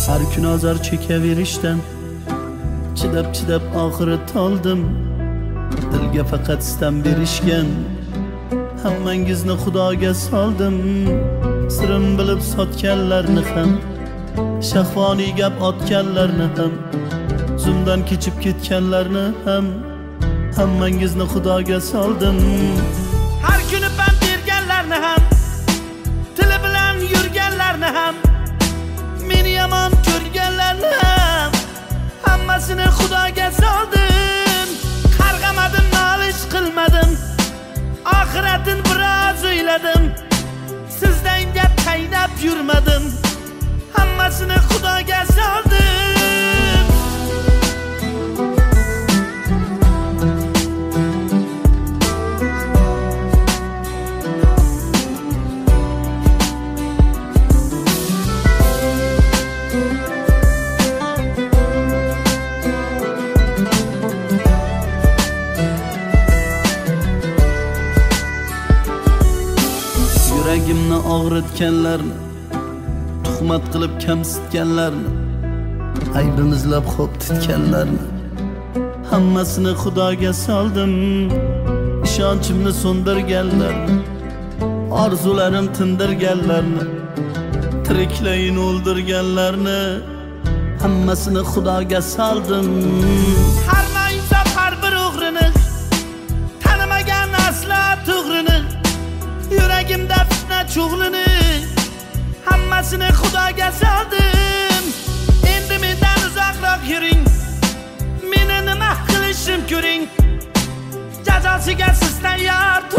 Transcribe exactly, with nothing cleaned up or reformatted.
Har kun azar chekaverishdan chidab chidab oxiri toldim. Dilga faqat sitam berishgan, hammangizni xudoga soldim. Sirim bilib sotganlarni ham, shahvoniy gap otganlarni ham, zumdan kechib ketganlarni ham, hammangizni xudoga soldim. Har kuni pand berganlarni ham, tili bilan yurganlarni ham, meni yomon ko'rganlarni ham, hammasini xudoga soldim. Qarg'amadim, nolish qilmadim, oxiratin biroz o'yladim. Sizdan gap qaynab yurmadim, hammasini xudoga soldim. Yuragimni og'ritganlarni, tuhmat qilib kamsitganlarni, aybimizlab xo'p tutganlarni, hammasini xudoga soldim. Ishonchimni so'ndirganlarni, orzularim tindirganlarni, tiriklayin o'ldirganlarni, hammasini xudoga soldim. Har noinsof har bir o'g'rini, tanimagan aslo to'g'rini, yuragimda fitna cho'g'lini, hammasini xudoga soldim. Endi mendan uzoqroq yuring, meni nima qilishim ko'ring. Jazosiga siz tayyor